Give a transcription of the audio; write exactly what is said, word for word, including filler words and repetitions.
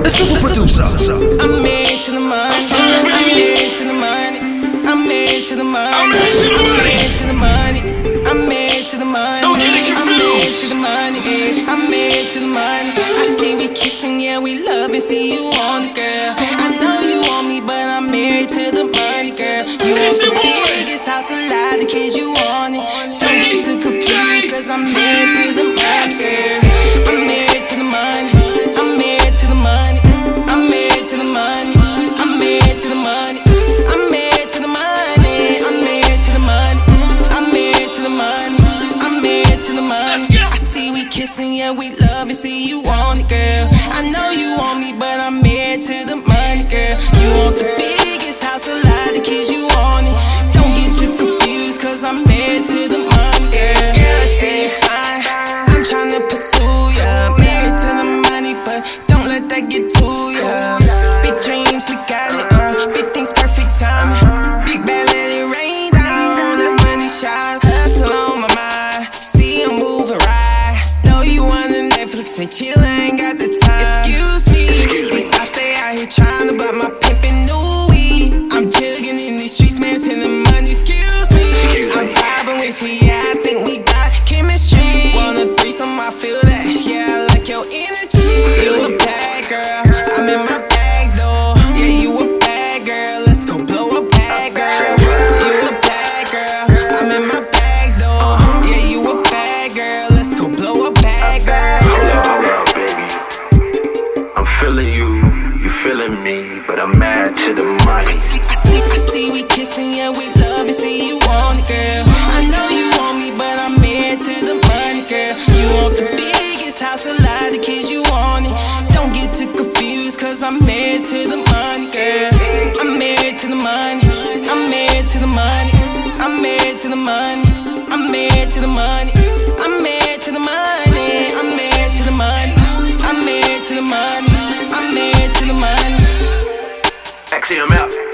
the super producer. I'm married to the money. I'm married to the money. I'm married to the money. I'm married to the money. I'm married to the money. Don't get it I'm married to confused. the money. Yeah. I'm married to the money. I see we kissing, yeah, we loving. See you on it, girl. I know you want me, but I'm married to the money, girl. You want the biggest house alive, the kids you want it. Don't get too confused, cause I'm married to the money, girl. I'm married to the money. I'm married to the money. I'm married to the money. I'm married to the money. I'm married to the money. I'm married to the money. I'm married to the money. I'm married to the money. I see we kissing, yeah, we love it. See you want it, girl. I know you want me, but I'm married to the money, girl. You want the biggest house alive, the kids you want it. Don't get too confused, cause I'm married to the money, girl. Girl, I say you're fine. I'm tryna pursue ya. Married to the money, but don't let that get to ya. Big dreams, we got it, uh. Big things, perfect timing. Big bad, let it rain down. That's money shots. Hustle on my mind. See, I'm moving right. Know you wanna Netflix and chill, I ain't got the time. Excuse me, these ops stay out here trying to block my pimpin' new weed. I'm jugging in these streets, man, till the money. Excuse me, I'm vibing with you, yeah, I think we got chemistry. Want a threesome, I feel that, yeah, I like your energy. You a bad girl, I'm in my bag though. Yeah, you a bad girl, let's go blow a bag, girl. You a bad girl, I'm in my bag though. Yeah, you a bad girl, let's go blow a bag, girl. Hold up, baby. I'm feeling you, you feeling me, but I'm mad to the money. I see, I see, I see we kissing, yeah, we love it. See you want it, girl. I know you want me, but I'm married to the money, girl. You want the biggest house alive, the kids you want it. Don't get too confused, cause I'm married to the money, girl. I'm married to the money. I'm married to the money. I'm married to the money. I'm married to the money. I'm married to the money. I'm married to the money. I'm married to the money. I'm married to the money. X M F.